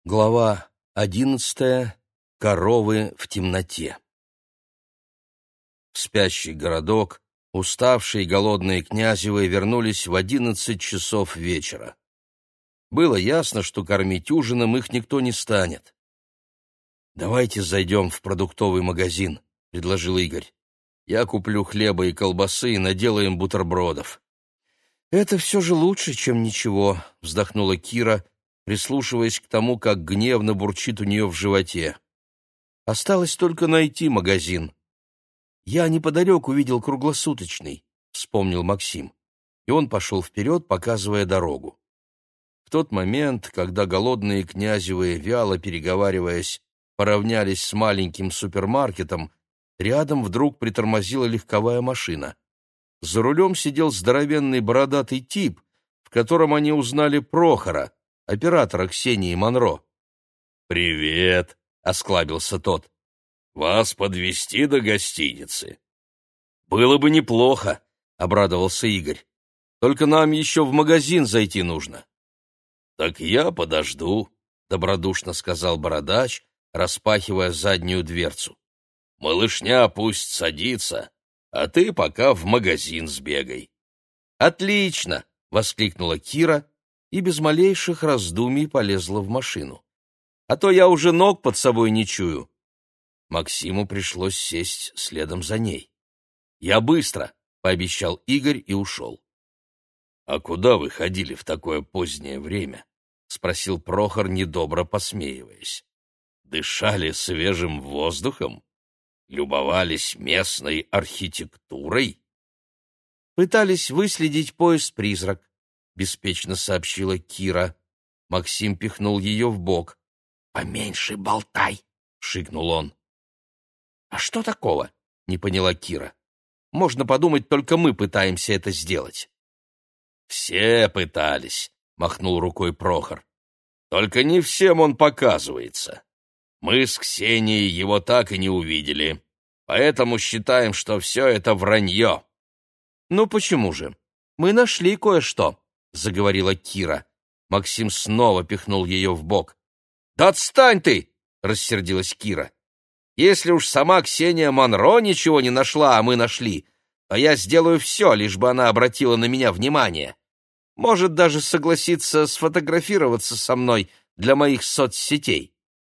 Глава 11. Коровы в темноте. В спящий городок уставшие и голодные Князевы вернулись в 11 часов вечера. Было ясно, что кормить ужином их никто не станет. «Давайте зайдем в продуктовый магазин», — предложил Игорь. «Я куплю хлеба и колбасы и наделаем бутербродов». «Это все же лучше, чем ничего», — вздохнула Кира, прислушиваясь к тому, как гневно бурчит у нее в животе. «Осталось только найти магазин». «Я неподалеку видел круглосуточный», — вспомнил Максим, и он пошел вперед, показывая дорогу. В тот момент, когда голодные Князевы, вяло переговариваясь, поравнялись с маленьким супермаркетом, рядом вдруг притормозила легковая машина. За рулем сидел здоровенный бородатый тип, в котором они узнали Прохора, оператора Ксении Монро. «Привет!» — осклабился тот. «Вас подвезти до гостиницы?» «Было бы неплохо», — обрадовался Игорь. «Только нам еще в магазин зайти нужно». «Так я подожду», — добродушно сказал бородач, распахивая заднюю дверцу. «Малышня пусть садится, а ты пока в магазин сбегай». «Отлично!» — воскликнула Кира и без малейших раздумий полезла в машину. «А то я уже ног под собой не чую». Максиму пришлось сесть следом за ней. «Я быстро», — пообещал Игорь и ушел. «А куда вы ходили в такое позднее время?» — спросил Прохор, недобро посмеиваясь. «Дышали свежим воздухом? Любовались местной архитектурой?» «Пытались выследить поезд-призрак», — беспечно сообщила Кира. Максим пихнул ее в бок. «Поменьше болтай», — шикнул он. «А что такого?» — не поняла Кира. «Можно подумать, только мы пытаемся это сделать». «Все пытались», — махнул рукой Прохор. «Только не всем он показывается. Мы с Ксенией его так и не увидели, поэтому считаем, что все это вранье». «Ну почему же? Мы нашли кое-что», — заговорила Кира. Максим снова пихнул ее в бок. «Да отстань ты!» — рассердилась Кира. «Если уж сама Ксения Монро ничего не нашла, а мы нашли, то я сделаю все, лишь бы она обратила на меня внимание. Может, даже согласиться сфотографироваться со мной для моих соцсетей».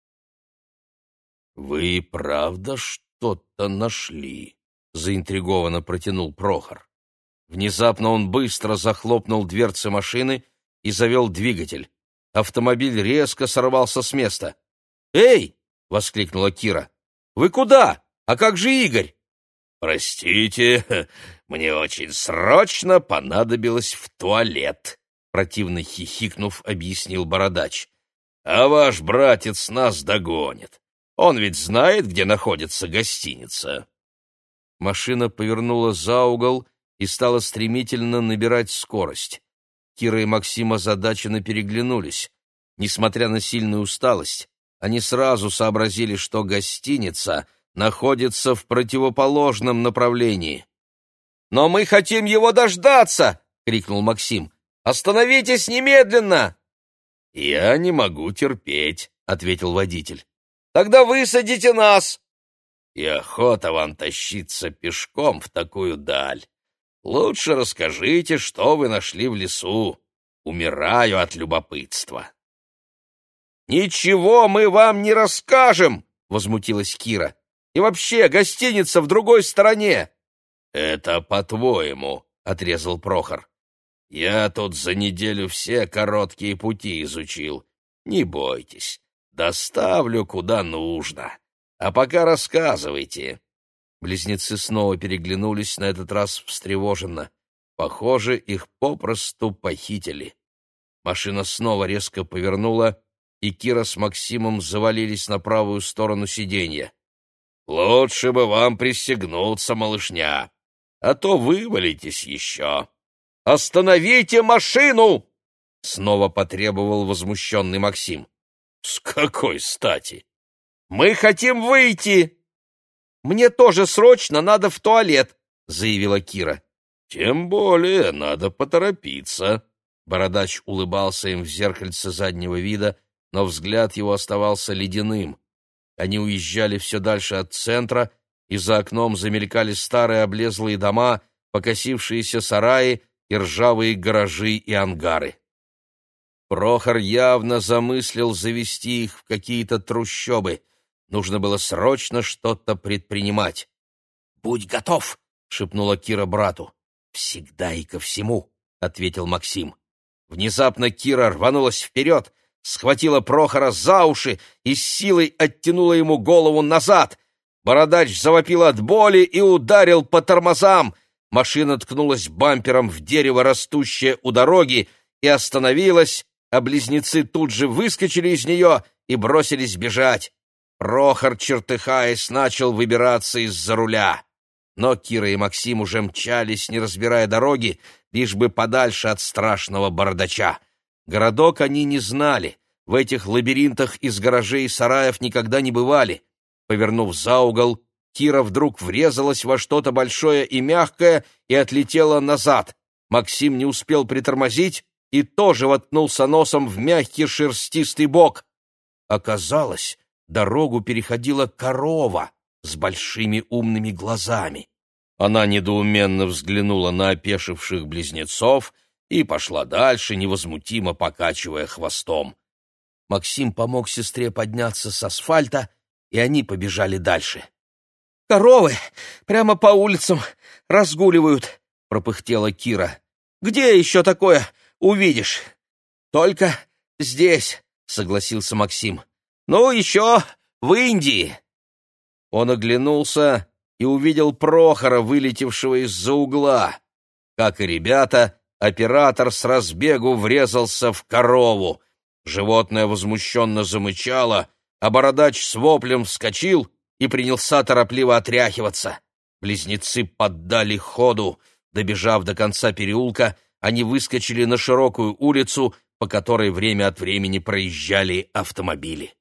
«Вы правда что-то нашли?» — заинтригованно протянул Прохор. Внезапно он быстро захлопнул дверцы машины и завел двигатель. Автомобиль резко сорвался с места. «Эй!» — воскликнула Кира. «Вы куда? А как же Игорь?» «Простите, мне очень срочно понадобилось в туалет», — противно хихикнув, объяснил бородач. «А ваш братец нас догонит. Он ведь знает, где находится гостиница». Машина повернула за угол и стала стремительно набирать скорость. Кира и Максим озадаченно переглянулись. Несмотря на сильную усталость, они сразу сообразили, что гостиница находится в противоположном направлении. «Но мы хотим его дождаться!» — крикнул Максим. «Остановитесь немедленно!» «Я не могу терпеть», — ответил водитель. «Тогда высадите нас!» «И охота вам тащиться пешком в такую даль. Лучше расскажите, что вы нашли в лесу. Умираю от любопытства». «Ничего мы вам не расскажем!» — возмутилась Кира. «И вообще, гостиница в другой стороне!» «Это по-твоему», — отрезал Прохор. «Я тут за неделю все короткие пути изучил. Не бойтесь, доставлю куда нужно. А пока рассказывайте». Близнецы снова переглянулись, на этот раз встревоженно. Похоже, их попросту похитили. Машина снова резко повернула, и Кира с Максимом завалились на правую сторону сиденья. «Лучше бы вам пристегнуться, малышня, а то вывалитесь еще». «Остановите машину!» — снова потребовал возмущенный Максим. «С какой стати?» «Мы хотим выйти!» «Мне тоже срочно надо в туалет», — заявила Кира. «Тем более надо поторопиться». Бородач улыбался им в зеркальце заднего вида, но взгляд его оставался ледяным. Они уезжали все дальше от центра, и за окном замелькали старые облезлые дома, покосившиеся сараи и ржавые гаражи и ангары. Прохор явно замыслил завести их в какие-то трущобы. Нужно было срочно что-то предпринимать. «Будь готов!» — шепнула Кира брату. «Всегда и ко всему!» — ответил Максим. Внезапно Кира рванулась вперед, схватила Прохора за уши и с силой оттянула ему голову назад. Бородач завопил от боли и ударил по тормозам. Машина ткнулась бампером в дерево, растущее у дороги, и остановилась, а близнецы тут же выскочили из нее и бросились бежать. Прохор, чертыхаясь, начал выбираться из-за руля. Но Кира и Максим уже мчались, не разбирая дороги, лишь бы подальше от страшного бородача. Городок они не знали, в этих лабиринтах из гаражей и сараев никогда не бывали. Повернув за угол, Кира вдруг врезалась во что-то большое и мягкое и отлетела назад. Максим не успел притормозить и тоже воткнулся носом в мягкий шерстистый бок. Оказалось, дорогу переходила корова с большими умными глазами. Она недоуменно взглянула на опешивших близнецов и пошла дальше, невозмутимо покачивая хвостом. Максим помог сестре подняться с асфальта, и они побежали дальше. «Коровы прямо по улицам разгуливают», — пропыхтела Кира. «Где еще такое увидишь?» «Только здесь», — согласился Максим. «Ну, еще в Индии». Он оглянулся и увидел Прохора, вылетевшего из-за угла. Как и ребята, оператор с разбегу врезался в корову. Животное возмущенно замычало, а бородач с воплем вскочил и принялся торопливо отряхиваться. Близнецы поддали ходу. Добежав до конца переулка, они выскочили на широкую улицу, по которой время от времени проезжали автомобили.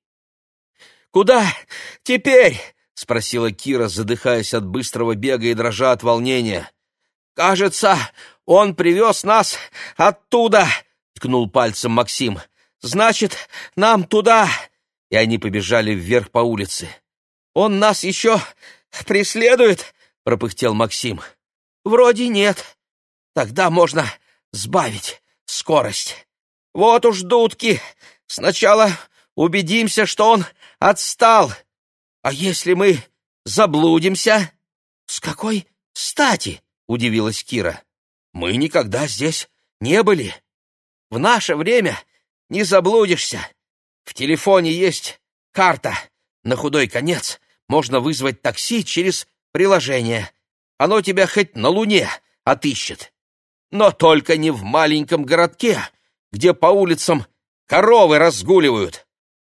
«Куда теперь?» — спросила Кира, задыхаясь от быстрого бега и дрожа от волнения. «Кажется, он привез нас оттуда», — ткнул пальцем Максим. «Значит, нам туда». И они побежали вверх по улице. «Он нас еще преследует?» — пропыхтел Максим. «Вроде нет. Тогда можно сбавить скорость. Вот уж дудки. Сначала убедимся, что он отстал. А если мы заблудимся?» «С какой стати?» — удивилась Кира. «Мы никогда здесь не были. В наше время не заблудишься. В телефоне есть карта. На худой конец можно вызвать такси через приложение. Оно тебя хоть на Луне отыщет. Но только не в маленьком городке, где по улицам коровы разгуливают».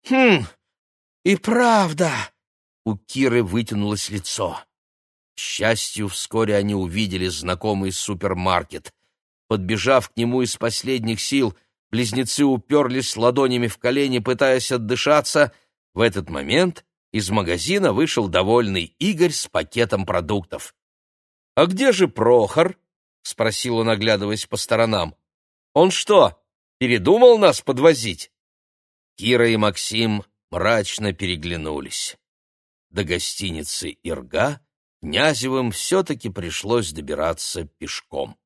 И правда. У Киры вытянулось лицо. К счастью, вскоре они увидели знакомый супермаркет. Подбежав к нему из последних сил, близнецы уперлись ладонями в колени, пытаясь отдышаться. В этот момент из магазина вышел довольный Игорь с пакетом продуктов. «А где же Прохор?» — спросил он, оглядываясь по сторонам. «Он что, передумал нас подвозить?» Кира и Максим мрачно переглянулись. До гостиницы «Ирга» Князевым все-таки пришлось добираться пешком.